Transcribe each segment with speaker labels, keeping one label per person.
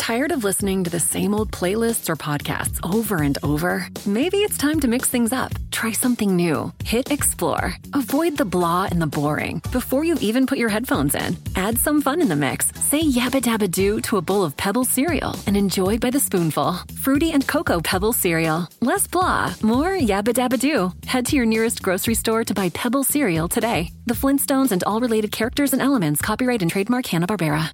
Speaker 1: Tired of listening to the same old playlists or podcasts over and over? Maybe it's time to mix things up. Try something new. Hit Explore. Avoid the blah and the boring before you even put your headphones in. Add some fun in the mix. Say yabba dabba doo to a bowl of Pebble cereal and enjoy by the spoonful. Fruity and Cocoa Pebble cereal. Less blah, more yabba dabba doo. Head to your nearest grocery store to buy Pebble cereal today. The Flintstones and all related characters and elements copyright and trademark Hanna-Barbera.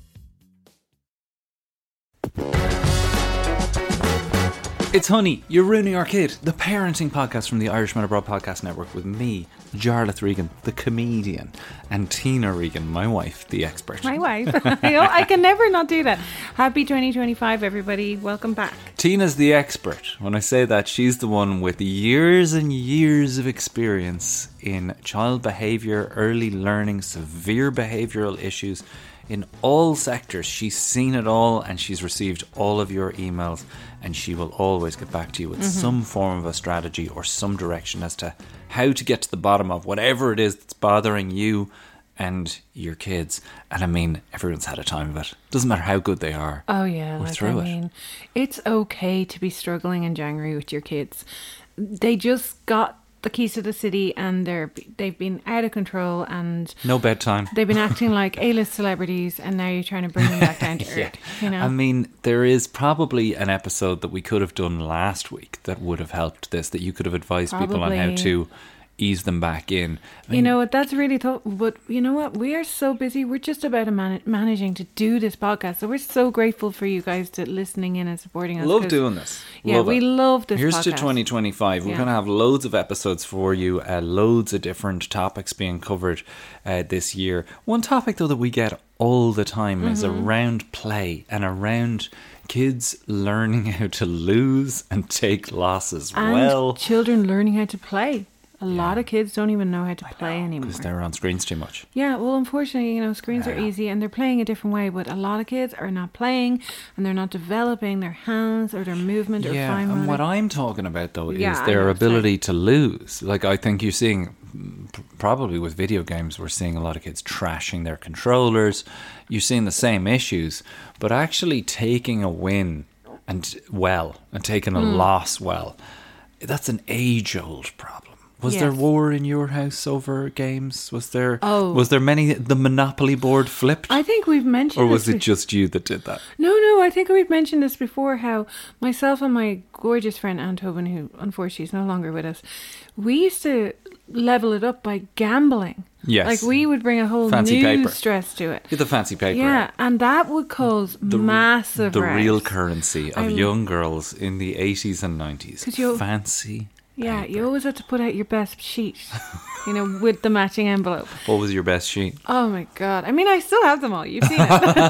Speaker 2: It's Honey, You're Ruining Our Kid, the parenting podcast from the Irishman Abroad Podcast Network with me, Jarlath Regan, the comedian, and Tina Regan, my wife, the expert.
Speaker 3: My wife. I can never not do that. Happy 2025, everybody. Welcome back.
Speaker 2: Tina's the expert. When I say that, she's the one with years and years of experience in child behaviour, early learning, severe behavioural issues. In all sectors, she's seen it all and she's received all of your emails, and she will always get back to you with some form of a strategy or some direction as to how to get to the bottom of whatever it is that's bothering you and your kids. And I mean, everyone's had a time of it. Doesn't matter how good they are.
Speaker 3: Oh yeah,
Speaker 2: we're through it.
Speaker 3: It's okay to be struggling in January with your kids. They just got the keys to the city and they've been out of control and
Speaker 2: no bedtime.
Speaker 3: They've been acting like A-list celebrities, and now you're trying to bring them back down to earth. You know?
Speaker 2: I mean, there is probably an episode that we could have done last week that would have helped this, that you could have advised people on how to ease them back in. I mean,
Speaker 3: you know what, that's really tough, but you know what, we are so busy. We're just about managing to do this podcast, so we're so grateful for you guys to listening in and supporting us.
Speaker 2: Love doing this.
Speaker 3: We love this
Speaker 2: Here's
Speaker 3: podcast.
Speaker 2: to 2025. We're going to have loads of episodes for you, loads of different topics being covered this year. One topic though that we get all the time is around play and around kids learning how to lose and take losses.
Speaker 3: And children learning how to play. A lot of kids don't even know how to play anymore.
Speaker 2: Because they're on screens too much.
Speaker 3: Yeah, well, unfortunately, screens are easy and they're playing a different way. But a lot of kids are not playing and they're not developing their hands or their movement or fine motor.
Speaker 2: And what I'm talking about, though, is their ability to lose. Like, I think you're seeing, probably with video games, we're seeing a lot of kids trashing their controllers. You're seeing the same issues. But actually taking a win and taking a loss that's an age-old problem. Was there war in your house over games? Was there many, the Monopoly board flipped?
Speaker 3: I think we've mentioned
Speaker 2: Or was it just you that did that?
Speaker 3: No, I think we've mentioned this before, how myself and my gorgeous friend Anne Tobin, who unfortunately is no longer with us, we used to level it up by gambling.
Speaker 2: Yes.
Speaker 3: Like we would bring a whole new stress to it.
Speaker 2: Get the fancy paper.
Speaker 3: Yeah, and that would cause massive
Speaker 2: The
Speaker 3: rows.
Speaker 2: real currency of young girls in the 80s and 90s. Fancy
Speaker 3: Yeah,
Speaker 2: paper.
Speaker 3: you always have to put out your best sheet, with the matching envelope.
Speaker 2: What was your best sheet?
Speaker 3: Oh my God. I mean, I still have them all. You've seen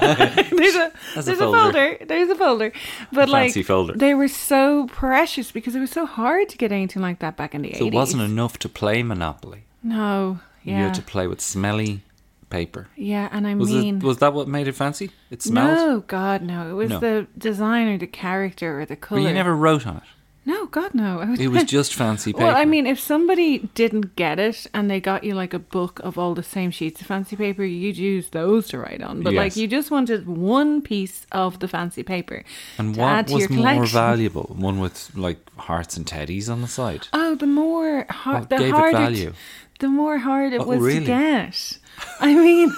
Speaker 3: it. there's a folder. There's a folder. But
Speaker 2: fancy folder.
Speaker 3: They were so precious because it was so hard to get anything like that back in the 80s.
Speaker 2: So it wasn't enough to play Monopoly.
Speaker 3: No, yeah.
Speaker 2: You had to play with smelly paper.
Speaker 3: Yeah, and
Speaker 2: was that what made it fancy? It smelled?
Speaker 3: No, God, no. It was the design or the character or the colour.
Speaker 2: But you never wrote on it?
Speaker 3: No, God, no.
Speaker 2: It was just fancy paper.
Speaker 3: Well, I mean, if somebody didn't get it and they got you like a book of all the same sheets of fancy paper, you'd use those to write on. But you just wanted one piece of the fancy paper.
Speaker 2: And
Speaker 3: to
Speaker 2: what
Speaker 3: add to
Speaker 2: was
Speaker 3: your
Speaker 2: more
Speaker 3: collection.
Speaker 2: valuable? One with like hearts and teddies on the side?
Speaker 3: Oh, the more hard,
Speaker 2: What gave it value?
Speaker 3: The more hard it was
Speaker 2: really?
Speaker 3: to get. I mean,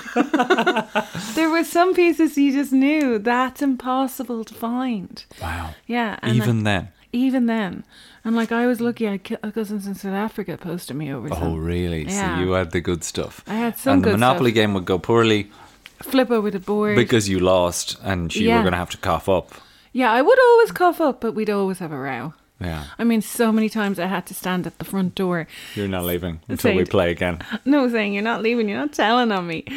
Speaker 3: there were some pieces you just knew that's impossible to find.
Speaker 2: Wow.
Speaker 3: Yeah.
Speaker 2: Even then.
Speaker 3: And like I was lucky, I had cousins in South Africa posted me over some.
Speaker 2: Oh, really?
Speaker 3: Yeah.
Speaker 2: So you had the good stuff.
Speaker 3: I had some
Speaker 2: and
Speaker 3: good
Speaker 2: the Monopoly
Speaker 3: stuff.
Speaker 2: game would go poorly
Speaker 3: Flip over the board.
Speaker 2: because you lost and you were going to have to cough up.
Speaker 3: Yeah, I would always cough up, but we'd always have a row.
Speaker 2: Yeah.
Speaker 3: I mean, so many times I had to stand at the front door.
Speaker 2: You're not leaving until we play again.
Speaker 3: No, saying you're not leaving, you're not telling on me.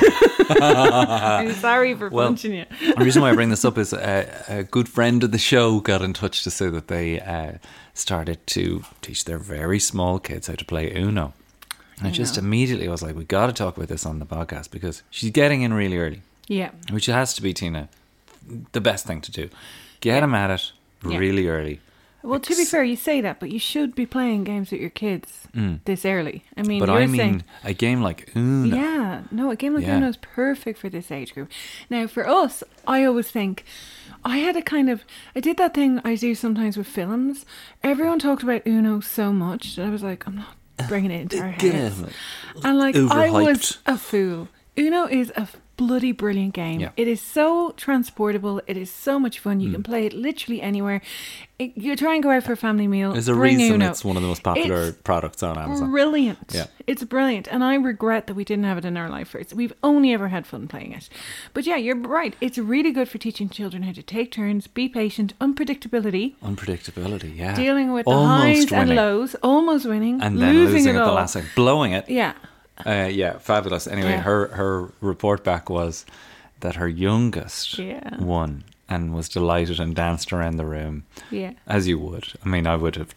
Speaker 3: I'm sorry for punching you.
Speaker 2: The reason why I bring this up is a good friend of the show got in touch to say that they started to teach their very small kids how to play Uno. And just immediately I was like, we got to talk about this on the podcast because she's getting in really early.
Speaker 3: Yeah.
Speaker 2: Which has to be, Tina, the best thing to do. Get them at it really early.
Speaker 3: Well, to be fair, you say that, but you should be playing games with your kids this early. I mean,
Speaker 2: but
Speaker 3: you're
Speaker 2: I mean,
Speaker 3: saying,
Speaker 2: a game like Uno.
Speaker 3: yeah, no, a game like
Speaker 2: Yeah.
Speaker 3: Uno is perfect for this age group. Now, for us, I always think, I did that thing I do sometimes with films. Everyone talked about Uno so much that I was like, I'm not bringing it into our heads. And like, I was a fool. Uno is a bloody brilliant game.
Speaker 2: Yeah.
Speaker 3: It is so transportable. It is so much fun. You can play it literally anywhere. You try and go out for a family meal.
Speaker 2: There's a
Speaker 3: bring
Speaker 2: reason
Speaker 3: Uno.
Speaker 2: it's one of the most popular
Speaker 3: It's
Speaker 2: products on Amazon.
Speaker 3: Brilliant.
Speaker 2: Yeah.
Speaker 3: It's brilliant. And I regret that we didn't have it in our life first. We've only ever had fun playing it. But yeah, you're right. It's really good for teaching children how to take turns, be patient, unpredictability,
Speaker 2: Yeah.
Speaker 3: dealing with the
Speaker 2: Almost
Speaker 3: highs and
Speaker 2: winning.
Speaker 3: lows, almost winning,
Speaker 2: And then
Speaker 3: losing
Speaker 2: losing
Speaker 3: it
Speaker 2: at the
Speaker 3: all.
Speaker 2: last second. Blowing it.
Speaker 3: Yeah.
Speaker 2: Yeah, fabulous. Anyway,
Speaker 3: Yeah.
Speaker 2: her report back was that her youngest
Speaker 3: Yeah.
Speaker 2: won and was delighted and danced around the room.
Speaker 3: Yeah.
Speaker 2: As you would. I mean, I would have,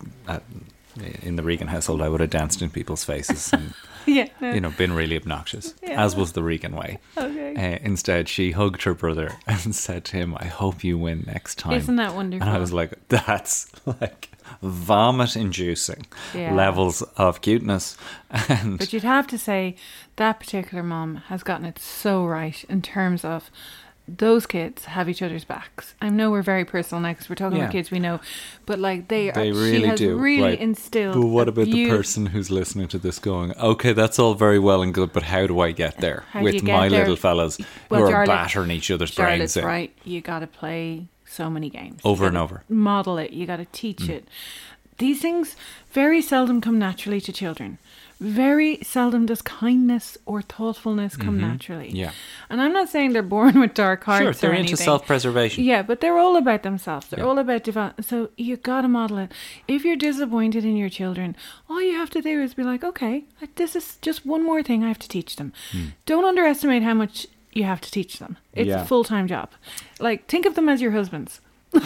Speaker 2: in the Regan household, I would have danced in people's faces and,
Speaker 3: Yeah.
Speaker 2: been really obnoxious,
Speaker 3: Yeah.
Speaker 2: as was the Regan way.
Speaker 3: Okay.
Speaker 2: Instead, she hugged her brother and said to him, I hope you win next time.
Speaker 3: Isn't that wonderful?
Speaker 2: And I was like, that's like vomit-inducing
Speaker 3: Yeah.
Speaker 2: levels of cuteness. And
Speaker 3: But you'd have to say that particular mom has gotten it so right in terms of those kids have each other's backs. I know we're very personal now because we're talking
Speaker 2: Yeah.
Speaker 3: about kids we know, but like
Speaker 2: they
Speaker 3: she
Speaker 2: really
Speaker 3: has
Speaker 2: do.
Speaker 3: really
Speaker 2: Right.
Speaker 3: instilled.
Speaker 2: But what
Speaker 3: a
Speaker 2: about the
Speaker 3: beaut-
Speaker 2: person who's listening to this going, okay, that's all very well and good, but how do I get there
Speaker 3: How do you
Speaker 2: with
Speaker 3: get
Speaker 2: my
Speaker 3: there?
Speaker 2: little fellas
Speaker 3: Well,
Speaker 2: who are
Speaker 3: Charlotte-
Speaker 2: battering each other's brains
Speaker 3: Charlotte's
Speaker 2: in
Speaker 3: right. You got to play so many games
Speaker 2: over
Speaker 3: You
Speaker 2: and
Speaker 3: gotta
Speaker 2: over?
Speaker 3: Model it. You got to teach it. These things very seldom come naturally to children. Very seldom does kindness or thoughtfulness come naturally.
Speaker 2: Yeah.
Speaker 3: And I'm not saying they're born with dark hearts.
Speaker 2: Sure, they're
Speaker 3: or
Speaker 2: into
Speaker 3: anything.
Speaker 2: self-preservation.
Speaker 3: Yeah, but they're all about themselves. They're
Speaker 2: Yeah.
Speaker 3: all about development. So you got to model it. If you're disappointed in your children, all you have to do is be like, okay, this is just one more thing I have to teach them. Don't underestimate how much you have to teach them. It's
Speaker 2: Yeah.
Speaker 3: a full-time job. Like, think of them as your husbands.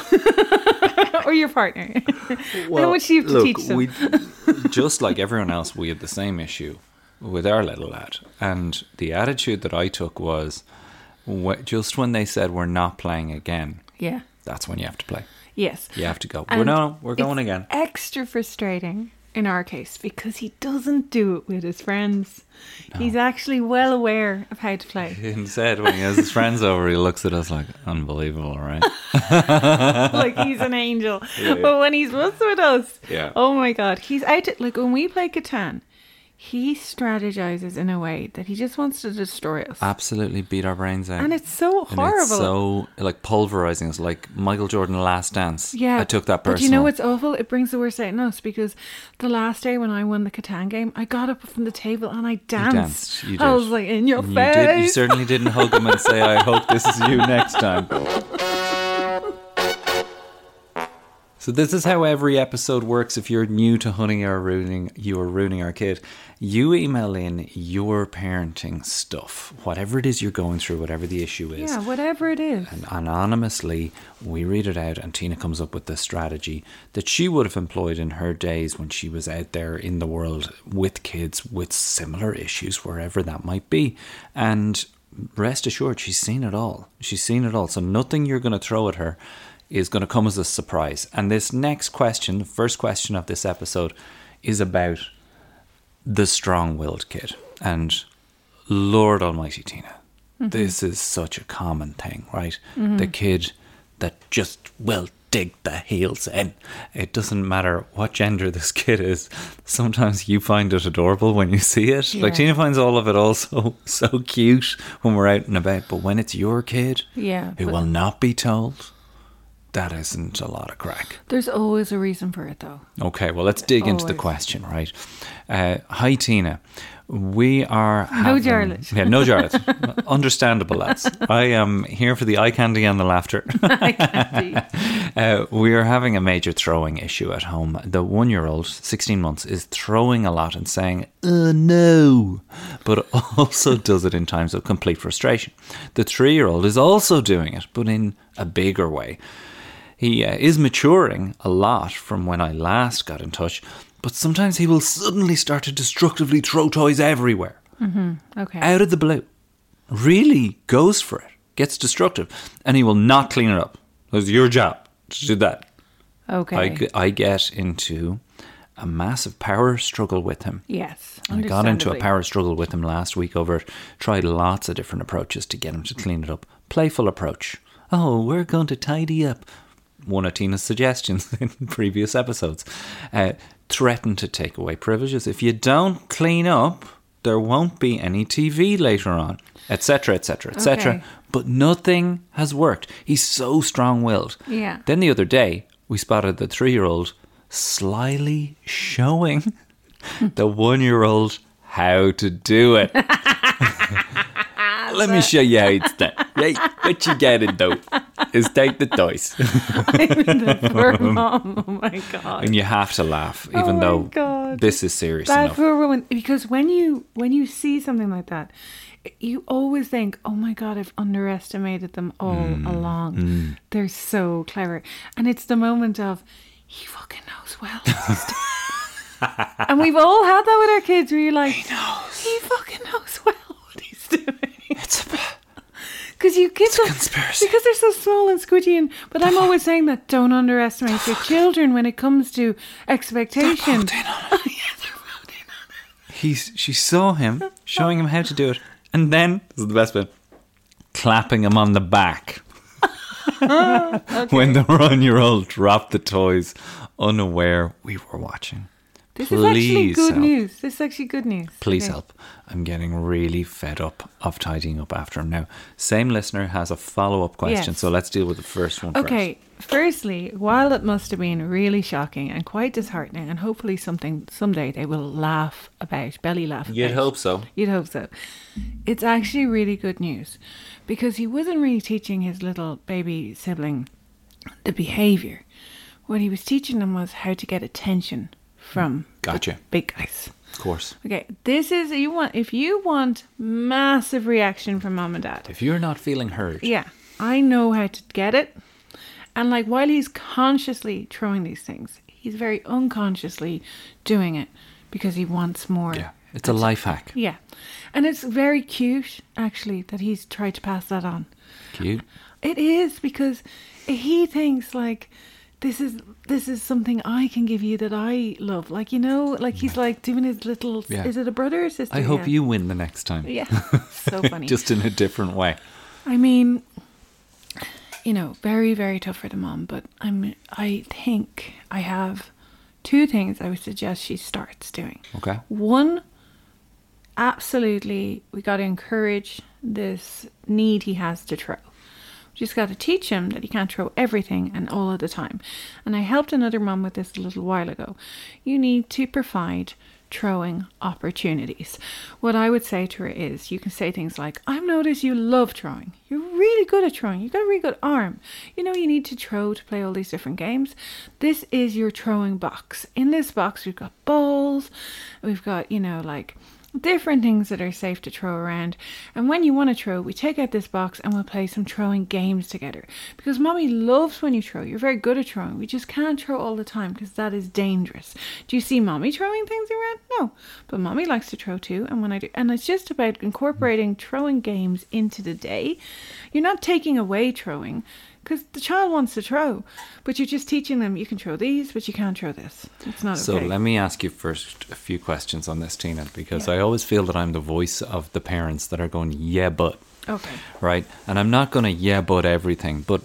Speaker 3: Or your partner. How much do you have to teach them?
Speaker 2: We, just like everyone else, we had the same issue with our little lad. And the attitude that I took was, just when they said we're not playing again,
Speaker 3: Yeah.
Speaker 2: that's when you have to play.
Speaker 3: Yes.
Speaker 2: You have to go.
Speaker 3: And
Speaker 2: We're going
Speaker 3: it's
Speaker 2: again.
Speaker 3: Extra frustrating in our case because he doesn't do it with his friends. He's actually well aware of how to play.
Speaker 2: Instead, when he has his friends over, he looks at us like, unbelievable, right?
Speaker 3: Like he's an angel. But when he's with us,
Speaker 2: Yeah.
Speaker 3: oh my God, he's out to, like when we play Catan, he strategizes in a way that he just wants to destroy us.
Speaker 2: Absolutely beat our brains out.
Speaker 3: And it's so
Speaker 2: And
Speaker 3: horrible.
Speaker 2: it's so like pulverizing us, like Michael Jordan Last Dance.
Speaker 3: Yeah,
Speaker 2: I took that personal.
Speaker 3: But you know what's awful? It brings the worst out in us because the last day when I won the Catan game, I got up from the table and I danced.
Speaker 2: You
Speaker 3: I
Speaker 2: did.
Speaker 3: was like, in your
Speaker 2: And
Speaker 3: face.
Speaker 2: You certainly didn't hug him and say, I hope this is you next time. So this is how every episode works. If you're new to Hunting or Ruining, you are ruining our kid. You email in your parenting stuff, whatever it is you're going through, whatever the issue is.
Speaker 3: Yeah, whatever it is.
Speaker 2: And anonymously, we read it out and Tina comes up with the strategy that she would have employed in her days when she was out there in the world with kids with similar issues, wherever that might be. And rest assured, she's seen it all. She's seen it all. So nothing you're going to throw at her is going to come as a surprise. And this next question, the first question of this episode, is about the strong-willed kid. And Lord Almighty, Tina, this is such a common thing, right? The kid that just will dig the heels in. It doesn't matter what gender this kid is. Sometimes you find it adorable when you see it.
Speaker 3: Yeah.
Speaker 2: Like Tina finds all of it also so cute when we're out and about. But when it's your kid,
Speaker 3: Yeah,
Speaker 2: who
Speaker 3: but-
Speaker 2: will not be told, that isn't a lot of crack.
Speaker 3: There's always a reason for it, though.
Speaker 2: Okay, well, let's dig into the
Speaker 3: Always.
Speaker 2: question, right? Hi, Tina. We are having...
Speaker 3: Jarlath.
Speaker 2: Yeah, no Jarlath. Understandable, lads. I am here for the eye candy and the laughter.
Speaker 3: I can't be.
Speaker 2: We are having a major throwing issue at home. The 1-year-old, 16 months, is throwing a lot and saying, no, but also does it in times of complete frustration. The 3-year-old is also doing it, but in a bigger way. He is maturing a lot from when I last got in touch, but sometimes he will suddenly start to destructively throw toys everywhere.
Speaker 3: Okay.
Speaker 2: Out of the blue. Really goes for it. Gets destructive. And he will not clean it up. It's your job to do that.
Speaker 3: Okay.
Speaker 2: I get into a massive power struggle with him.
Speaker 3: Yes.
Speaker 2: I got into a power struggle with him last week over it. Tried lots of different approaches to get him to clean it up. Playful approach. Oh, we're going to tidy up. One of Tina's suggestions in previous episodes. Threaten to take away privileges. If you don't clean up, there won't be any TV later on, etc., etc., etc.
Speaker 3: Okay.
Speaker 2: But nothing has worked. He's so strong-willed.
Speaker 3: Yeah.
Speaker 2: Then the other day, we spotted the 3-year-old slyly showing the 1-year-old how to do it. Let me show you how it's done. Right, what you get though is take the toys.
Speaker 3: The poor mom. Oh my God.
Speaker 2: And you have to laugh,
Speaker 3: Oh
Speaker 2: even
Speaker 3: my
Speaker 2: though
Speaker 3: God.
Speaker 2: this is serious
Speaker 3: That
Speaker 2: enough.
Speaker 3: poor woman. Because when you see something like that, you always think, oh my God, I've underestimated them all along. They're so clever. And it's the moment of, he fucking knows well. And we've all had that with our kids where you're like, he fucking knows well what he's doing.
Speaker 2: It's a
Speaker 3: Because you give them,
Speaker 2: conspiracy.
Speaker 3: because they're so small and squidgy. But I'm always saying that don't underestimate your children when it comes to expectation.
Speaker 2: She saw him showing him how to do it, and then this is the best bit, clapping him on the back when the 1-year-old dropped the toys, unaware we were watching.
Speaker 3: This is actually
Speaker 2: Please
Speaker 3: good
Speaker 2: help.
Speaker 3: news. This is actually good news.
Speaker 2: Please
Speaker 3: Okay.
Speaker 2: help. I'm getting really fed up of tidying up after him now. Same listener has a follow-up question,
Speaker 3: Yes.
Speaker 2: so let's deal with the first one first.
Speaker 3: Okay, firstly, while it must have been really shocking and quite disheartening, and hopefully something someday they will laugh about, belly laugh
Speaker 2: You'd
Speaker 3: about.
Speaker 2: hope so.
Speaker 3: You'd hope so. It's actually really good news because he wasn't really teaching his little baby sibling the behaviour. What he was teaching them was how to get attention from
Speaker 2: Gotcha.
Speaker 3: the big guys.
Speaker 2: Of course.
Speaker 3: Okay, this is if you want massive reaction from mom and dad.
Speaker 2: If you're not feeling heard,
Speaker 3: Yeah, I know how to get it. And like while he's consciously throwing these things, he's very unconsciously doing it because he wants more.
Speaker 2: yeah, it's a life hack.
Speaker 3: Yeah. And it's very cute actually that he's tried to pass that on.
Speaker 2: Cute.
Speaker 3: It is because he thinks like this is something I can give you that I love. Like, you know, like he's like doing his little
Speaker 2: Yeah.
Speaker 3: is it a brother or sister?
Speaker 2: I hope
Speaker 3: Yeah.
Speaker 2: you win the next time.
Speaker 3: Yeah. So funny.
Speaker 2: Just in a different way.
Speaker 3: I mean, you know, very, very tough for the mom, but I think I have 2 things I would suggest she starts doing.
Speaker 2: Okay.
Speaker 3: One, absolutely, we got to encourage this need he has to throw. We just got to teach him that he can't throw everything and all of the time. And I helped another mum with this a little while ago. You need to provide throwing opportunities. What I would say to her is, you can say things like, I've noticed you love throwing. You're really good at throwing. You've got a really good arm. You know, you need to throw to play all these different games. This is your throwing box. In this box, we've got balls. We've got, you know, like different things that are safe to throw around. And when you want to throw, we take out this box and we'll play some throwing games together. Because mommy loves when you throw. You're very good at throwing. We just can't throw all the time because that is dangerous. Do you see mommy throwing things around? No. But mommy likes to throw too. And when I do, and it's just about incorporating throwing games into the day. You're not taking away throwing because the child wants to throw, but you're just teaching them you can throw these, but you can't throw this. It's not
Speaker 2: So
Speaker 3: okay.
Speaker 2: let me ask you first a few questions on this, Tina, because
Speaker 3: Yeah.
Speaker 2: I always feel that I'm the voice of the parents that are going, yeah, but,
Speaker 3: Okay.
Speaker 2: right? And I'm not going to yeah, but everything, but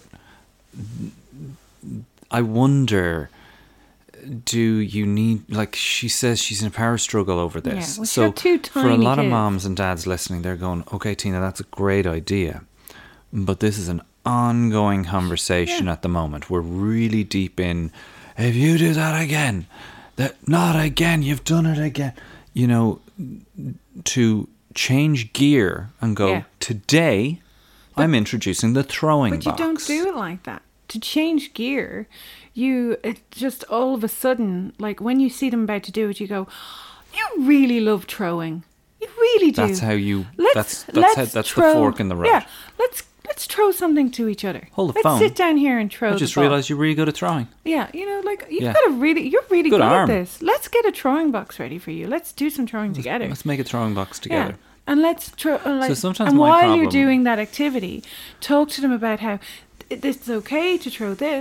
Speaker 2: I wonder, do you need, like she says she's in a power struggle over this.
Speaker 3: Yeah, well, she's
Speaker 2: so
Speaker 3: got 2
Speaker 2: for a
Speaker 3: tiny
Speaker 2: lot of
Speaker 3: kids.
Speaker 2: moms and dads listening, they're going, okay, Tina, that's a great idea, but this is an ongoing conversation at the moment. We're really deep in, if you do that again, not again, you've done it again. You know, to change gear and go,
Speaker 3: Yeah.
Speaker 2: today I'm introducing the throwing
Speaker 3: But you
Speaker 2: box.
Speaker 3: don't do it like that. To change gear, it just all of a sudden, like when you see them about to do it, you go, you really love throwing. You really do.
Speaker 2: That's how you.
Speaker 3: Let's
Speaker 2: That's the
Speaker 3: throw-
Speaker 2: fork in the road.
Speaker 3: Yeah, let's throw something to each other.
Speaker 2: Hold the
Speaker 3: let's
Speaker 2: phone.
Speaker 3: sit down here and throw.
Speaker 2: I just
Speaker 3: the ball.
Speaker 2: realised you're really good at throwing.
Speaker 3: Yeah, you know, like you're
Speaker 2: Yeah.
Speaker 3: really
Speaker 2: Good
Speaker 3: good
Speaker 2: arm.
Speaker 3: at this. Let's get a throwing box ready for you. Let's do some throwing together.
Speaker 2: Let's make a throwing box together.
Speaker 3: Yeah. And let's throw. Like,
Speaker 2: sometimes
Speaker 3: and
Speaker 2: my
Speaker 3: while you're
Speaker 2: problem-
Speaker 3: doing that activity, talk to them about how this is okay to throw this.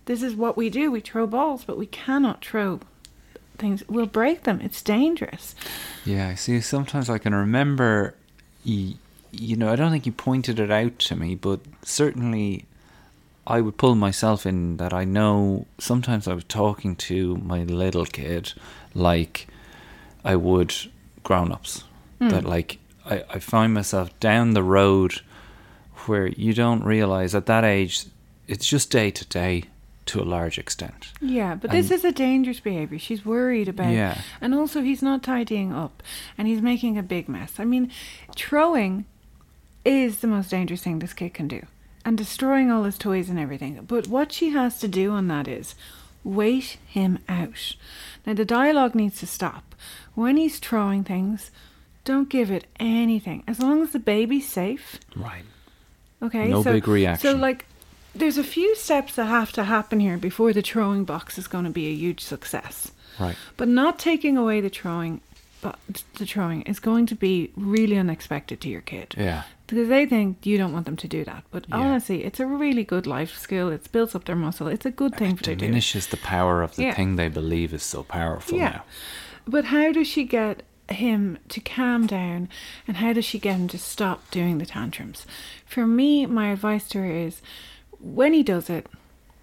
Speaker 3: This is what we do. We throw balls, but we cannot throw things. We'll break them. It's dangerous.
Speaker 2: Yeah, I see. Sometimes I can remember, you know, I don't think you pointed it out to me, but certainly I would pull myself in that I know sometimes I was talking to my little kid like I would grown-ups. That like I find myself down the road where you don't realise at that age it's just day to day to a large extent.
Speaker 3: Yeah, but this is a dangerous behaviour. She's worried about.
Speaker 2: Yeah.
Speaker 3: And also he's not tidying up and he's making a big mess. I mean, throwing is the most dangerous thing this kid can do. And destroying all his toys and everything. But what she has to do on that is wait him out. Now the dialogue needs to stop. When he's throwing things, don't give it anything. As long as the baby's safe.
Speaker 2: Right.
Speaker 3: Okay.
Speaker 2: No big reaction.
Speaker 3: So like, there's a few steps that have to happen here before the throwing box is going to be a huge success.
Speaker 2: Right.
Speaker 3: But not taking away the throwing, but the throwing is going to be really unexpected to your kid.
Speaker 2: Yeah.
Speaker 3: Because they think you don't want them to do that. But
Speaker 2: Yeah.
Speaker 3: honestly, it's a really good life skill. It's built up their muscle. It's a good thing for them to do.
Speaker 2: Diminishes the power of the
Speaker 3: Yeah.
Speaker 2: thing they believe is so powerful
Speaker 3: Yeah.
Speaker 2: now.
Speaker 3: But how does she get him to calm down, and how does she get him to stop doing the tantrums? For me, my advice to her is, when he does it,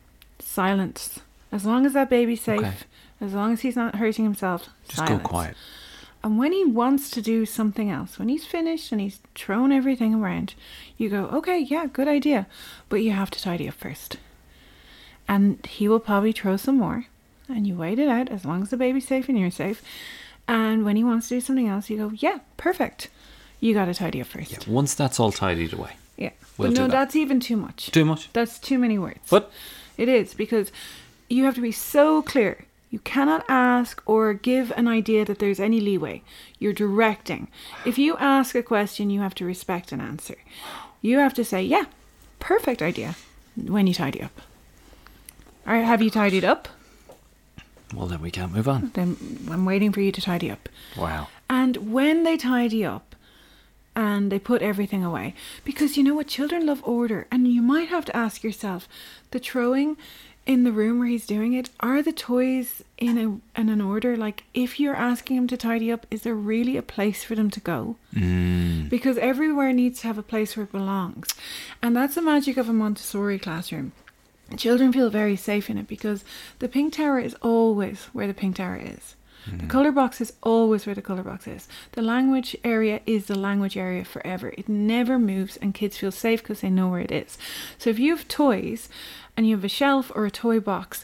Speaker 3: silence. As long as that baby's safe,
Speaker 2: Okay.
Speaker 3: as long as he's not hurting himself,
Speaker 2: Just
Speaker 3: silence.
Speaker 2: go quiet.
Speaker 3: And when he wants to do something else, when he's finished and he's thrown everything around, you go, okay, yeah, good idea, but you have to tidy up first. And he will probably throw some more, and you wait it out as long as the baby's safe and you're safe. And when he wants to do something else, you go, yeah, perfect. You got to tidy up first.
Speaker 2: Yeah, once that's all tidied away.
Speaker 3: Yeah.
Speaker 2: We'll
Speaker 3: But
Speaker 2: do
Speaker 3: no,
Speaker 2: that.
Speaker 3: that's even too much.
Speaker 2: Too much?
Speaker 3: That's too many words.
Speaker 2: What?
Speaker 3: It is, because you have to be so clear. You cannot ask or give an idea that there's any leeway. You're directing. If you ask a question, you have to respect an answer. You have to say, yeah, perfect idea, when you tidy up. All right, have you tidied up?
Speaker 2: Well, then we can't move on.
Speaker 3: Then I'm waiting for you to tidy up.
Speaker 2: Wow.
Speaker 3: And when they tidy up and they put everything away, because you know what, children love order, and you might have to ask yourself, the throwing in the room where he's doing it, are the toys in an order? Like, if you're asking him to tidy up, is there really a place for them to go? Because everywhere needs to have a place where it belongs. And that's the magic of a Montessori classroom. Children feel very safe in it because the pink tower is always where the pink tower is. The colour box is always where the colour box is. The language area is the language area forever. It never moves, and kids feel safe because they know where it is. So if you have toys and you have a shelf or a toy box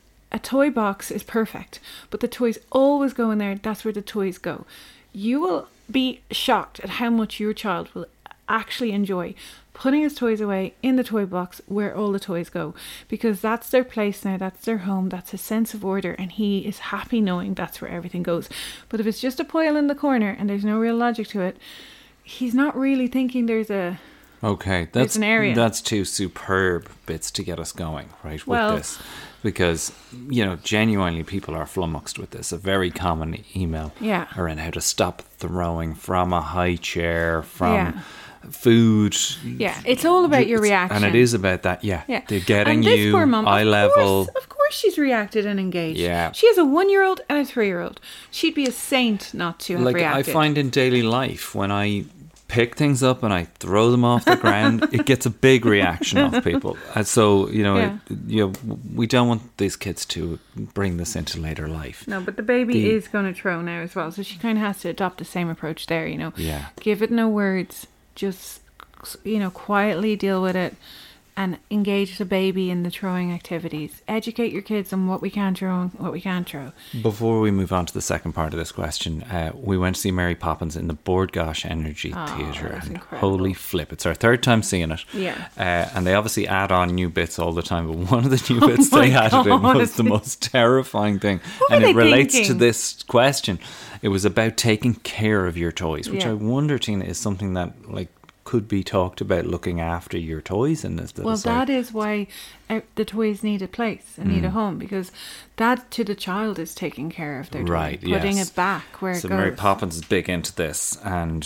Speaker 3: is perfect, but the toys always go in there. That's where the toys go. You will be shocked at how much your child will actually enjoy putting his toys away in the toy box where all the toys go, because that's their place now, that's their home, that's a sense of order, and he is happy knowing that's where everything goes. But if it's just a pile in the corner and there's no real logic to it, he's not really thinking there's a
Speaker 2: Okay,
Speaker 3: there's an area.
Speaker 2: That's two superb bits to get us going, right,
Speaker 3: Well-
Speaker 2: with this. Because, you know, genuinely people are flummoxed with this. A very common email
Speaker 3: Yeah.
Speaker 2: around how to stop throwing from a high chair, from
Speaker 3: Yeah.
Speaker 2: food.
Speaker 3: Yeah, it's all about your reaction.
Speaker 2: And it is about that, yeah.
Speaker 3: Yeah.
Speaker 2: They're getting
Speaker 3: and this
Speaker 2: you,
Speaker 3: poor mum,
Speaker 2: eye level.
Speaker 3: Of course she's reacted and engaged.
Speaker 2: Yeah.
Speaker 3: She has a 1-year-old and a 3-year-old. She'd be a saint not to have
Speaker 2: Like,
Speaker 3: reacted.
Speaker 2: I find in daily life, when I pick things up and I throw them off the ground, it gets a big reaction off people. And so, you know,
Speaker 3: Yeah.
Speaker 2: we don't want these kids to bring this into later life.
Speaker 3: No, but the baby is going to throw now as well. So she kind of has to adopt the same approach there, you know.
Speaker 2: Yeah.
Speaker 3: Give it no words. Just, you know, quietly deal with it and engage the baby in the throwing activities. Educate your kids on what we can throw and what we can't throw.
Speaker 2: Before we move on to the second part of this question, we went to see Mary Poppins in the Bord Gáis Energy Theatre.
Speaker 3: that's
Speaker 2: And
Speaker 3: incredible.
Speaker 2: holy flip, it's our third time seeing it.
Speaker 3: Yeah.
Speaker 2: And they obviously add on new bits all the time, but one of the new bits
Speaker 3: my
Speaker 2: they added in
Speaker 3: God.
Speaker 2: was the most terrifying thing.
Speaker 3: What
Speaker 2: And
Speaker 3: were
Speaker 2: it
Speaker 3: they
Speaker 2: relates to
Speaker 3: thinking?
Speaker 2: this question. It was about taking care of your toys, which
Speaker 3: Yeah.
Speaker 2: I wonder, Tina, is something that, like, could be talked about, looking after your toys in this.
Speaker 3: Well, that is why the toys need a place and need a home, because that to the child is taking care of their toy,
Speaker 2: Right,
Speaker 3: putting
Speaker 2: yes.
Speaker 3: it back where
Speaker 2: So
Speaker 3: it goes.
Speaker 2: Mary Poppins is big into this, and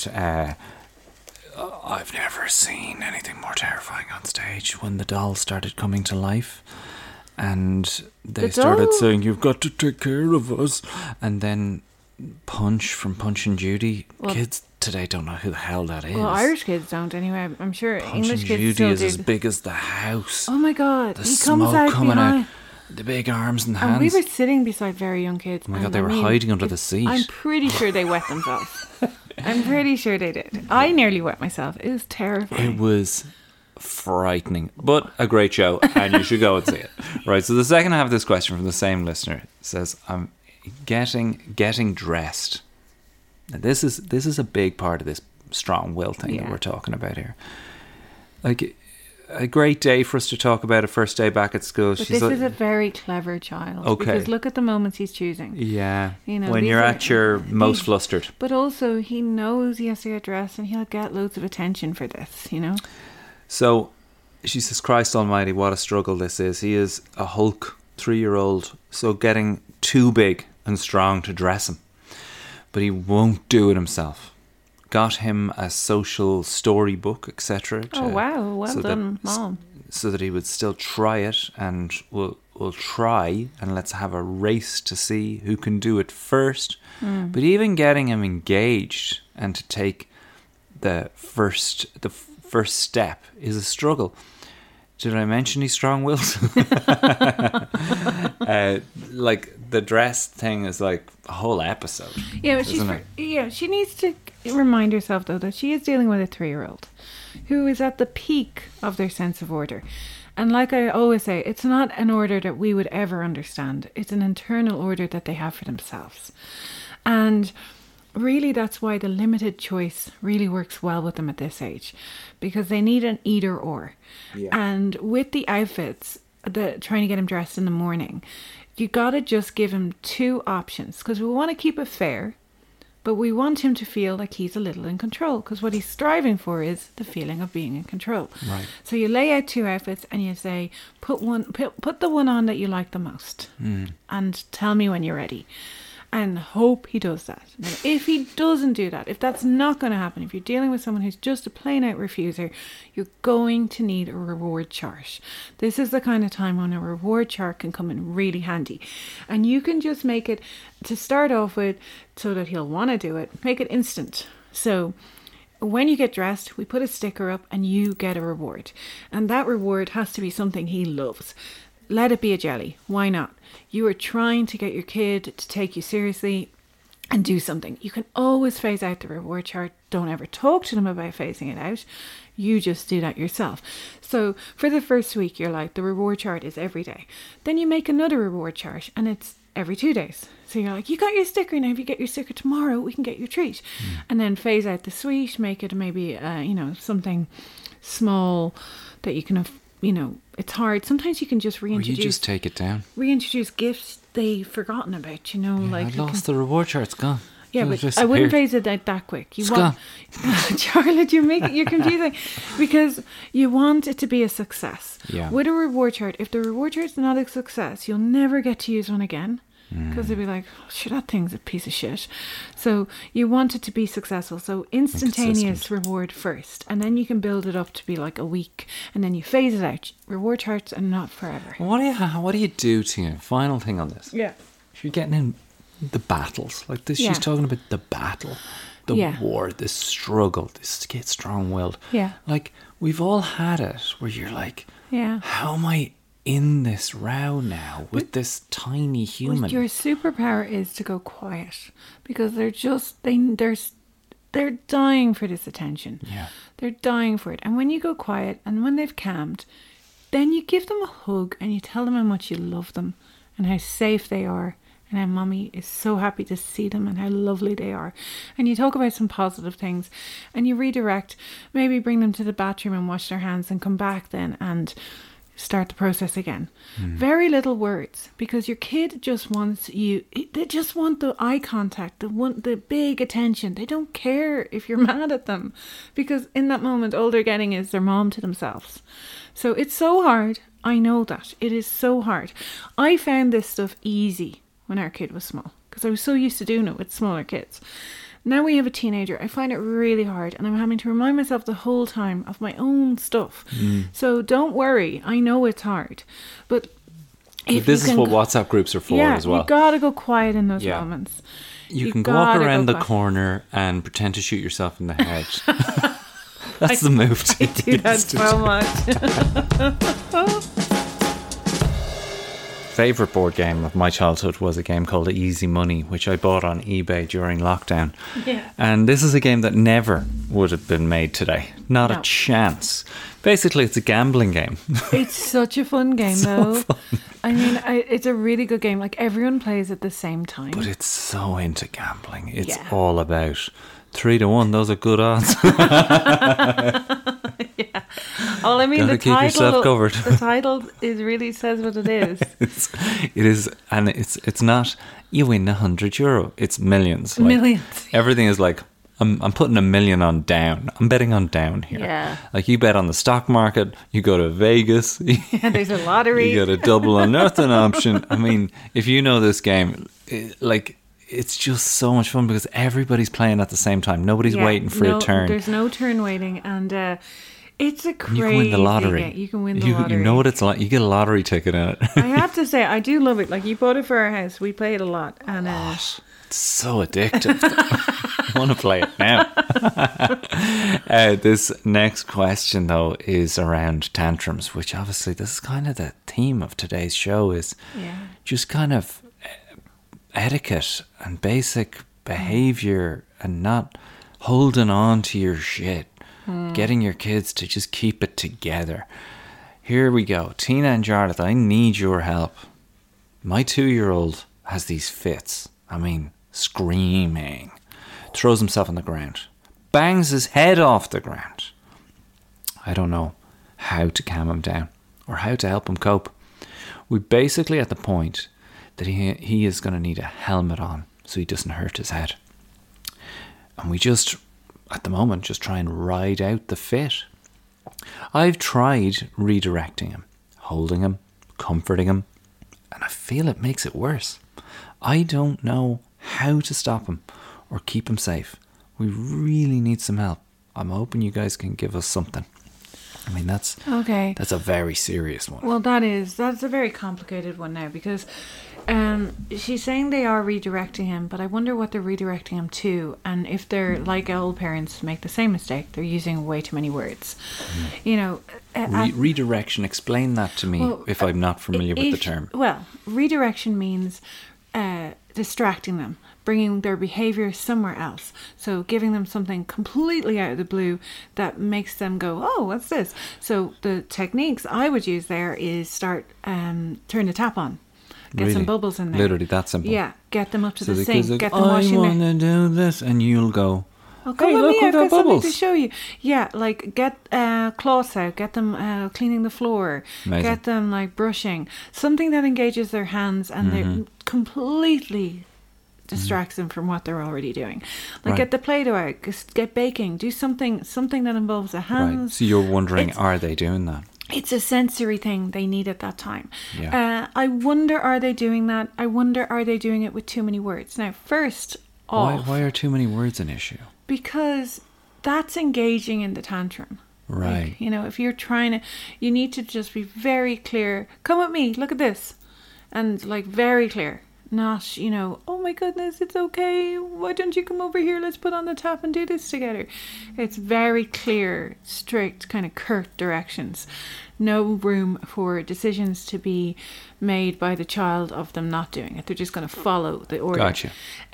Speaker 2: I've never seen anything more terrifying on stage when the dolls started coming to life. and they
Speaker 3: The
Speaker 2: started
Speaker 3: doll?
Speaker 2: saying, "You've got to take care of us," and then Punch from Punch and Judy.
Speaker 3: Well-
Speaker 2: Kids today don't know who the hell that is.
Speaker 3: Well, Irish kids don't anyway. I'm sure
Speaker 2: Punch
Speaker 3: English
Speaker 2: and
Speaker 3: kids
Speaker 2: Judy
Speaker 3: still
Speaker 2: is
Speaker 3: do.
Speaker 2: as big as the house.
Speaker 3: Oh my god,
Speaker 2: The
Speaker 3: he comes
Speaker 2: smoke
Speaker 3: out
Speaker 2: coming
Speaker 3: behind.
Speaker 2: out, the big arms and
Speaker 3: And we
Speaker 2: hands.
Speaker 3: were sitting beside very young kids.
Speaker 2: Oh my God,
Speaker 3: and
Speaker 2: they were hiding under the seat.
Speaker 3: I'm pretty sure they wet themselves. I'm pretty sure they did. I nearly wet myself. It was terrifying.
Speaker 2: It was frightening, but a great show, and you should go and see it. Right, so the second half of this question from the same listener says, "I'm getting dressed." Now, this is a big part of this strong will thing that
Speaker 3: Yeah.
Speaker 2: we're talking about here. Like, a great day for us to talk about a first day back at school.
Speaker 3: But this is a very clever child.
Speaker 2: Okay.
Speaker 3: Because look at the moments he's choosing.
Speaker 2: yeah,
Speaker 3: You know,
Speaker 2: when
Speaker 3: these
Speaker 2: you're
Speaker 3: are-
Speaker 2: at your most
Speaker 3: these-
Speaker 2: flustered.
Speaker 3: But also, he knows he has to get dressed and he'll get loads of attention for this, you know?
Speaker 2: So she says, "Christ almighty, what a struggle this is. He is a Hulk 3-year-old, so getting too big and strong to dress him. But he won't do it himself. Got him a social storybook, etc.
Speaker 3: Oh, wow. Well done, Mom.
Speaker 2: So that he would still try it, and we'll try, and let's have a race to see who can do it first. But even getting him engaged and to take the first step is a struggle." Did I mention he's strong-willed? Like, the dress thing is like a whole episode.
Speaker 3: Yeah, but
Speaker 2: isn't it?
Speaker 3: she needs to remind herself, though, that she is dealing with a 3-year-old who is at the peak of their sense of order. And like I always say, it's not an order that we would ever understand. It's an internal order that they have for themselves. And really, that's why the limited choice really works well with them at this age, because they need an either or.
Speaker 2: Yeah.
Speaker 3: And with the outfits, trying to get him dressed in the morning, you gotta just give him 2 options, because we want to keep it fair, but we want him to feel like he's a little in control, because what he's striving for is the feeling of being in control.
Speaker 2: Right.
Speaker 3: So you lay out 2 outfits and you say, put the one on that you like the most, and tell me when you're ready. And hope he does that. Now, if he doesn't do that, if that's not going to happen, if you're dealing with someone who's just a plain out refuser, you're going to need a reward chart. This is the kind of time when a reward chart can come in really handy. And you can just make it, to start off with, so that he'll want to do it, make it instant. So when you get dressed, we put a sticker up and you get a reward. And that reward has to be something he loves. Let it be a jelly. Why not? You are trying to get your kid to take you seriously and do something. You can always phase out the reward chart. Don't ever talk to them about phasing it out. You just do that yourself. So for the first week, you're like, the reward chart is every day. Then you make another reward chart and it's every 2 days. So you're like, you got your sticker now. If you get your sticker tomorrow, we can get your treat. And then phase out the sweet, make it maybe, something small that you can have. It's hard. Sometimes you can just
Speaker 2: Or
Speaker 3: reintroduce.
Speaker 2: you just take it down.
Speaker 3: Reintroduce gifts they've forgotten about. Like
Speaker 2: I
Speaker 3: you
Speaker 2: lost the reward chart. It's gone.
Speaker 3: yeah,
Speaker 2: It
Speaker 3: but I wouldn't
Speaker 2: disappeared.
Speaker 3: phase it out that quick.
Speaker 2: It's gone.
Speaker 3: Charlotte, you're confusing because you want it to be a success.
Speaker 2: Yeah.
Speaker 3: With a reward chart, if the reward chart's not a success, you'll never get to use one again. Because they'll be like, oh, sure, that thing's a piece of shit. So you want it to be successful. So instantaneous reward first. And then you can build it up to be like a week. And then you phase it out. Reward charts are not forever.
Speaker 2: What do you do, Tina? Final thing on this.
Speaker 3: Yeah.
Speaker 2: If you're getting in the battles like this,
Speaker 3: Yeah.
Speaker 2: she's talking about the battle, the
Speaker 3: Yeah.
Speaker 2: war, the struggle, this kid strong-willed.
Speaker 3: Yeah.
Speaker 2: Like, we've all had it where you're like,
Speaker 3: Yeah.
Speaker 2: how am I in this row now with this tiny human?
Speaker 3: Your superpower is to go quiet because they're dying for this attention.
Speaker 2: Yeah.
Speaker 3: They're dying for it. And when you go quiet and when they've calmed, then you give them a hug and you tell them how much you love them and how safe they are and how mommy is so happy to see them and how lovely they are. And you talk about some positive things and you redirect, maybe bring them to the bathroom and wash their hands and come back then and start the process again. Very little words, because your kid just wants you. They just want the eye contact, the big attention. They don't care if you're mad at them, because in that moment all they're getting is their mom to themselves. So it's so hard. I know that it is so hard. I found this stuff easy when our kid was small because I was so used to doing it with smaller kids. Now we have a teenager, I find it really hard and I'm having to remind myself the whole time of my own stuff. So don't worry, I know it's hard. But
Speaker 2: This is what WhatsApp groups are for as well.
Speaker 3: You gotta go quiet in those
Speaker 2: Yeah.
Speaker 3: moments.
Speaker 2: You can walk
Speaker 3: gotta
Speaker 2: around
Speaker 3: go
Speaker 2: the
Speaker 3: quiet.
Speaker 2: corner and pretend to shoot yourself in the head. That's the move.
Speaker 3: I do that so much.
Speaker 2: Favorite board game of my childhood was a game called Easy Money, which I bought on eBay during lockdown.
Speaker 3: Yeah.
Speaker 2: And this is a game that never would have been made today. Not
Speaker 3: No.
Speaker 2: a chance. Basically, it's a gambling game.
Speaker 3: It's such a fun game, though. I mean, it's a really good game. Like, everyone plays at the same time.
Speaker 2: But it's so into gambling. It's
Speaker 3: Yeah.
Speaker 2: all about 3-1. Those are good odds.
Speaker 3: Well, I mean,
Speaker 2: Gotta
Speaker 3: the
Speaker 2: keep
Speaker 3: title,
Speaker 2: yourself covered.
Speaker 3: the title is really says what it is.
Speaker 2: It is, and it's not. You win €100. It's millions. Like,
Speaker 3: Millions.
Speaker 2: Everything is like I'm putting $1 million on down. I'm betting on down here.
Speaker 3: Yeah.
Speaker 2: Like you bet on the stock market. You go to Vegas.
Speaker 3: Yeah, there's a lottery.
Speaker 2: You get a double or nothing option. I mean, if you know this game, it's just so much fun because everybody's playing at the same time. Nobody's
Speaker 3: Yeah,
Speaker 2: waiting for a turn.
Speaker 3: There's no turn waiting, and it's a crazy.
Speaker 2: You can win the lottery.
Speaker 3: game. You can win the lottery.
Speaker 2: You know what it's like. You get a lottery ticket in it.
Speaker 3: I have to say, I do love it. Like, you bought it for our house. We play it a lot, and
Speaker 2: It's so addictive. I want to play it now. This next question, though, is around tantrums, which obviously this is kind of the theme of today's show is just kind of etiquette and basic behavior and not holding on to your shit. Getting your kids to just keep it together. Here we go. Tina and Jarlath, I need your help. My 2-year-old has these fits. I mean, screaming. Throws himself on the ground. Bangs his head off the ground. I don't know how to calm him down or how to help him cope. We're basically at the point that he is going to need a helmet on so he doesn't hurt his head. And we just, at the moment, just try and ride out the fit. I've tried redirecting him, holding him, comforting him, and I feel it makes it worse. I don't know how to stop him or keep him safe. We really need some help. I'm hoping you guys can give us something. I mean, that's a very serious one.
Speaker 3: Well, that's a very complicated one now, because she's saying they are redirecting him, but I wonder what they're redirecting him to, and if they're like old parents make the same mistake, they're using way too many words. You know,
Speaker 2: Redirection, explain that to me if I'm not familiar with the term.
Speaker 3: Well, redirection means distracting them, bringing their behavior somewhere else. So giving them something completely out of the blue that makes them go, oh, what's this? So the techniques I would use there is turn the tap on. Get some bubbles in there.
Speaker 2: Literally that simple.
Speaker 3: Yeah, get them up to the
Speaker 2: kids
Speaker 3: sink.
Speaker 2: like,
Speaker 3: Get them washing
Speaker 2: I want
Speaker 3: their...
Speaker 2: to do this, and you'll go,
Speaker 3: Oh, come
Speaker 2: hey,
Speaker 3: with
Speaker 2: look,
Speaker 3: me,
Speaker 2: we
Speaker 3: I've
Speaker 2: got
Speaker 3: got something
Speaker 2: bubbles.
Speaker 3: to show you. Yeah, like get cloths out, get them cleaning the floor,
Speaker 2: Amazing.
Speaker 3: get them like brushing. Something that engages their hands and they completely distracts them from what they're already doing. Like
Speaker 2: Right.
Speaker 3: get the Play-Doh out, get baking, do something that involves the hands.
Speaker 2: Right. So you're wondering,
Speaker 3: It's-
Speaker 2: are they doing that?
Speaker 3: It's a sensory thing they need at that time.
Speaker 2: Yeah.
Speaker 3: I wonder, are they doing that? I wonder, are they doing it with too many words? Now, first off,
Speaker 2: Why are too many words an issue?
Speaker 3: because that's engaging in the tantrum.
Speaker 2: Right.
Speaker 3: Like, you know, if you're trying to, you need to just be very clear. Come with me, look at this. And like very clear. Not, you know, oh my goodness, it's okay. Why don't you come over here? Let's put on the tap and do this together. It's very clear, strict, kind of curt directions. No room for decisions to be made by the child of them not doing it. They're just going to follow the order.
Speaker 2: Gotcha.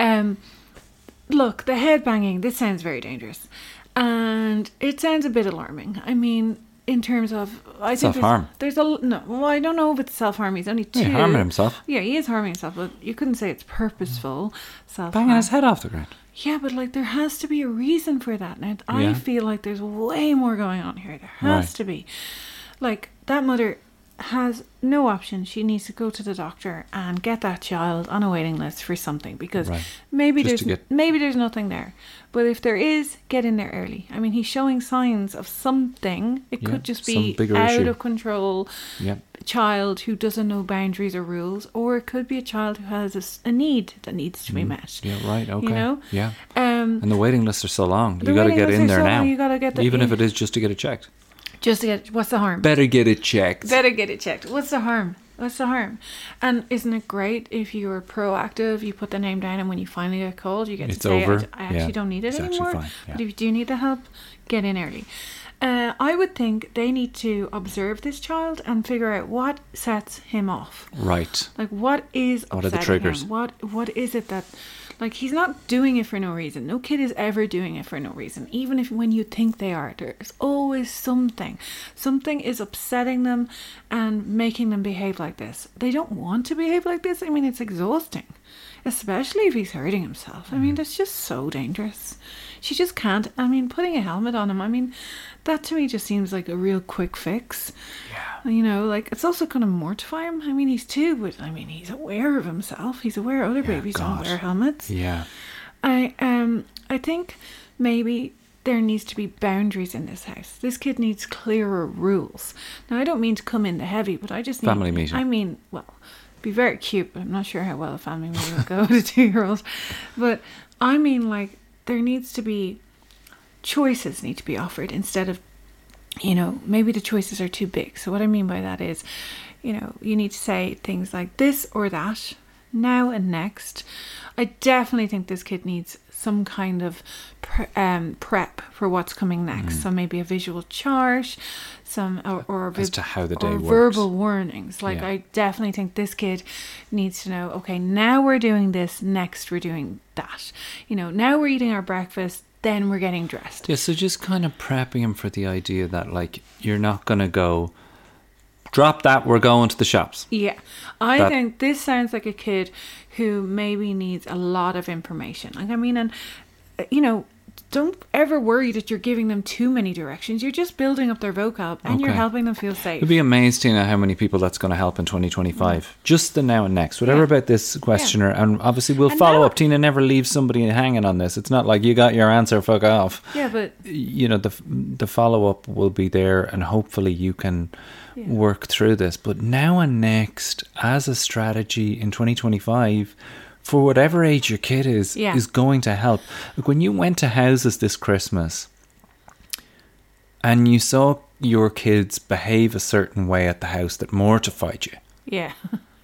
Speaker 3: Look, the head banging, this sounds very dangerous. And it sounds a bit alarming. I mean, in terms of... I think
Speaker 2: Self-harm.
Speaker 3: There's a... No, well, I don't know if it's self-harm. He's only 2.
Speaker 2: Yeah, harming himself.
Speaker 3: Yeah, he is harming himself, but you couldn't say it's purposeful self-harm.
Speaker 2: Banging his head off the ground.
Speaker 3: Yeah, but like there has to be a reason for that. Now, I
Speaker 2: Yeah.
Speaker 3: feel like there's way more going on here. There has
Speaker 2: Right.
Speaker 3: to be. Like, that mother has no option. She needs to go to the doctor and get that child on a waiting list for something, because
Speaker 2: Right.
Speaker 3: maybe
Speaker 2: Just
Speaker 3: there's
Speaker 2: to get-
Speaker 3: maybe there's nothing there. But if there is, get in there early. I mean, he's showing signs of something. It
Speaker 2: Yeah,
Speaker 3: could just
Speaker 2: some
Speaker 3: be
Speaker 2: bigger
Speaker 3: out
Speaker 2: issue.
Speaker 3: of control
Speaker 2: Yep.
Speaker 3: child who doesn't know boundaries or rules, or it could be a child who has a need that needs to be met.
Speaker 2: Yeah, right, okay.
Speaker 3: You know?
Speaker 2: Yeah.
Speaker 3: Um,
Speaker 2: And the waiting lists are so long.
Speaker 3: The
Speaker 2: You got to
Speaker 3: waiting
Speaker 2: get
Speaker 3: lists
Speaker 2: in
Speaker 3: are
Speaker 2: there
Speaker 3: so
Speaker 2: now.
Speaker 3: long, you gotta get the-
Speaker 2: Even if
Speaker 3: yeah.
Speaker 2: it is just to get it checked.
Speaker 3: just to get, what's the harm?
Speaker 2: Better get it checked.
Speaker 3: Better get it checked. What's the harm? What's the harm? And isn't it great if you're proactive, you put the name down, and when you finally get called, you get to say,
Speaker 2: over.
Speaker 3: I actually don't need it
Speaker 2: It's actually
Speaker 3: anymore.
Speaker 2: fine, yeah.
Speaker 3: But if you do need the help, get in early. I would think they need to observe this child and figure out what sets him off.
Speaker 2: Right.
Speaker 3: Like, what is upsetting
Speaker 2: What are the triggers?
Speaker 3: him? What is it that, like, he's not doing it for no reason. No kid is ever doing it for no reason. Even if when you think they are, there's always something. Something is upsetting them and making them behave like this. They don't want to behave like this. I mean, it's exhausting, especially if he's hurting himself. I mean, that's just so dangerous. She just can't. I mean, putting a helmet on him, I mean, that to me just seems like a real quick fix.
Speaker 2: Yeah.
Speaker 3: You know, like, it's also going to mortify him. I mean, he's 2, but I mean, he's aware of himself. He's aware other babies don't wear helmets.
Speaker 2: Yeah.
Speaker 3: I think maybe there needs to be boundaries in this house. This kid needs clearer rules. Now, I don't mean to come in the heavy, but I just need...
Speaker 2: Family meeting.
Speaker 3: I mean, well, be very cute, but I'm not sure how well a family meeting will go with a 2-year-old. But I mean, like, there needs to be... choices need to be offered instead of, you know, maybe the choices are too big. So what I mean by that is, you know, you need to say things like this or that, now and next. I definitely think this kid needs some kind of prep for what's coming next. So maybe a visual chart,
Speaker 2: as to how the day
Speaker 3: or
Speaker 2: works.
Speaker 3: verbal warnings. Like,
Speaker 2: Yeah.
Speaker 3: I definitely think this kid needs to know, okay, now we're doing this, next we're doing that. You know, now we're eating our breakfast, then we're getting dressed.
Speaker 2: Yeah, so just kind of prepping him for the idea that, like, you're not going to go, drop that, we're going to the shops.
Speaker 3: Yeah. I think this sounds like a kid who maybe needs a lot of information. Like, I mean, and, you know, don't ever worry that you're giving them too many directions. You're just building up their vocab and you're
Speaker 2: Okay.
Speaker 3: helping them feel safe.
Speaker 2: You'll be amazed, Tina, how many people that's going to help in 2025. Just the now and next. Whatever
Speaker 3: Yeah.
Speaker 2: about this questioner. And obviously we'll
Speaker 3: And
Speaker 2: follow
Speaker 3: now-
Speaker 2: up. Tina never leaves somebody hanging on this. It's not like you got your answer, fuck off.
Speaker 3: Yeah, but
Speaker 2: You know, the follow-up will be there and hopefully you can work through this. But now and next, as a strategy in 2025... for whatever age your kid is going to help. Look, when you went to houses this Christmas and you saw your kids behave a certain way at the house that mortified you,
Speaker 3: yeah.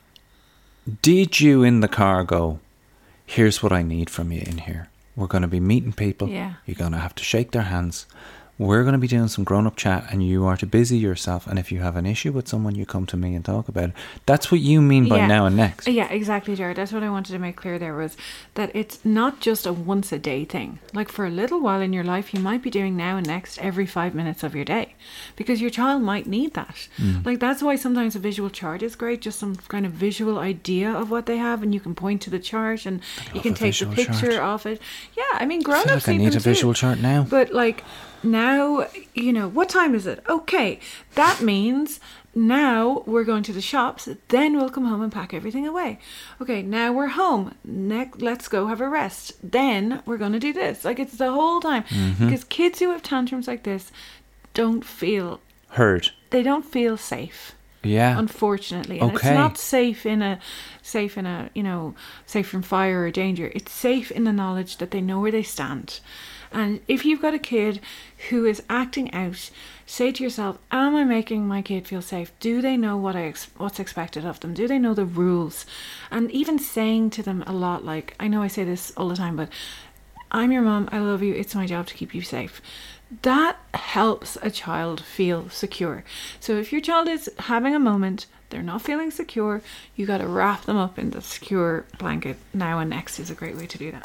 Speaker 2: did you in the car go, here's what I need from you in here. We're going to be meeting people.
Speaker 3: Yeah.
Speaker 2: You're going to have to shake their hands. We're going to be doing some grown-up chat and you are to busy yourself. And if you have an issue with someone, you come to me and talk about it. That's what you mean by now and next.
Speaker 3: Yeah, exactly, Jared. That's what I wanted to make clear there, was that it's not just a once a day thing. Like, for a little while in your life, you might be doing now and next every 5 minutes of your day, because your child might need that. Like, that's why sometimes a visual chart is great, just some kind of visual idea of what they have, and you can point to the chart and you can
Speaker 2: a
Speaker 3: take the
Speaker 2: visual
Speaker 3: picture
Speaker 2: chart.
Speaker 3: of it. Yeah, I mean,
Speaker 2: I
Speaker 3: grown-ups
Speaker 2: feel like I need a visual chart now.
Speaker 3: But, like, now, you know, what time is it? Okay, that means now we're going to the shops, then we'll come home and pack everything away. Okay, now we're home. Let's go have a rest. Then we're going to do this. Like, it's the whole time. Because kids who have tantrums like this don't feel...
Speaker 2: Heard.
Speaker 3: They don't feel safe.
Speaker 2: Yeah.
Speaker 3: Unfortunately. And
Speaker 2: Okay.
Speaker 3: it's not safe in a, you know, safe from fire or danger. It's safe in the knowledge that they know where they stand. And if you've got a kid who is acting out, say to yourself, am I making my kid feel safe? Do they know what's expected of them? Do they know the rules? And even saying to them a lot, like, I know I say this all the time, but I'm your mom, I love you, it's my job to keep you safe. That helps a child feel secure. So if your child is having a moment, they're not feeling secure, you got to wrap them up in the secure blanket. Now and next is a great way to do that.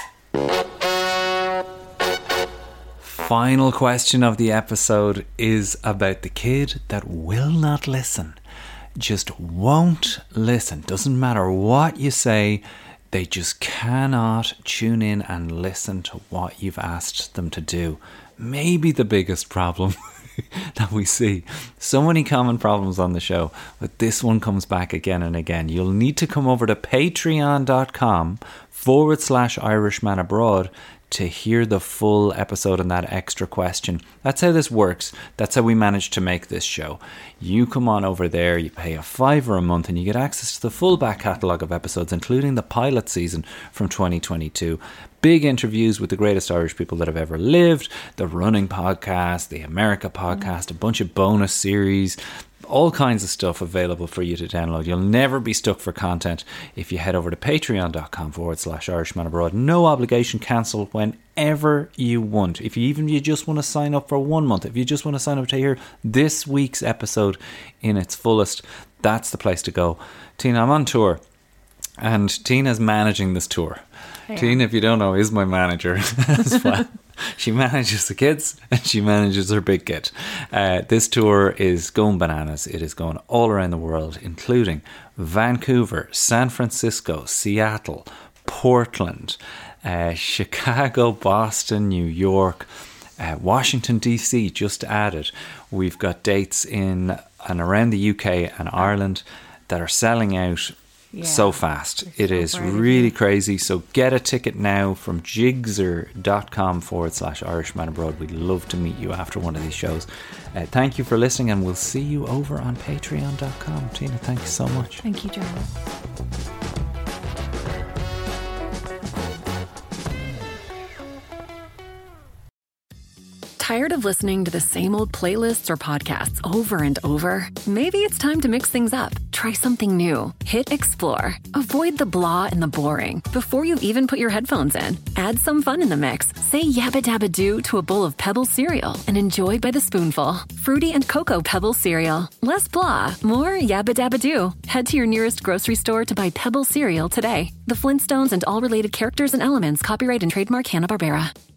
Speaker 2: Final question of the episode is about the kid that will not listen. Just won't listen. Doesn't matter what you say, they just cannot tune in and listen to what you've asked them to do. Maybe the biggest problem that we see. So many common problems on the show, but this one comes back again and again. You'll need to come over to patreon.com/Irishman Abroad to hear the full episode and that extra question. That's how this works. That's how we managed to make this show. You come on over there, you pay $5 a month, and you get access to the full back catalogue of episodes, including the pilot season from 2022. big interviews with the greatest Irish people that have ever lived, the Running Podcast, the America Podcast, a bunch of bonus series, all kinds of stuff available for you to download. You'll never be stuck for content if you head over to patreon.com/Irishman Abroad. No obligation, cancel whenever you want. If you just want to sign up for 1 month, if you just want to sign up to hear this week's episode in its fullest, that's the place to go. Tina, I'm on tour, and Tina's managing this tour. Yeah. Tina, if you don't know, is my manager as well. She manages the kids and she manages her big kid. This tour is going bananas. It is going all around the world, including Vancouver, San Francisco, Seattle, Portland, Chicago, Boston, New York, Washington DC just added. We've got dates in and around the UK and Ireland that are selling out so fast. It is really crazy. So get a ticket now from jigsaw.com/Irishman Abroad. We'd love to meet you after one of these shows. Thank you for listening, and we'll see you over on patreon.com. Tina, thank you so much.
Speaker 3: Thank you, John.
Speaker 1: Tired of listening to the same old playlists or podcasts over and over? Maybe it's time to mix things up. Try something new. Hit Explore. Avoid the blah and the boring before you even put your headphones in. Add some fun in the mix. Say yabba dabba doo to a bowl of Pebble cereal and enjoy by the spoonful. Fruity and Cocoa Pebble cereal. Less blah, more yabba dabba doo. Head to your nearest grocery store to buy Pebble cereal today. The Flintstones and all related characters and elements copyright and trademark Hanna-Barbera.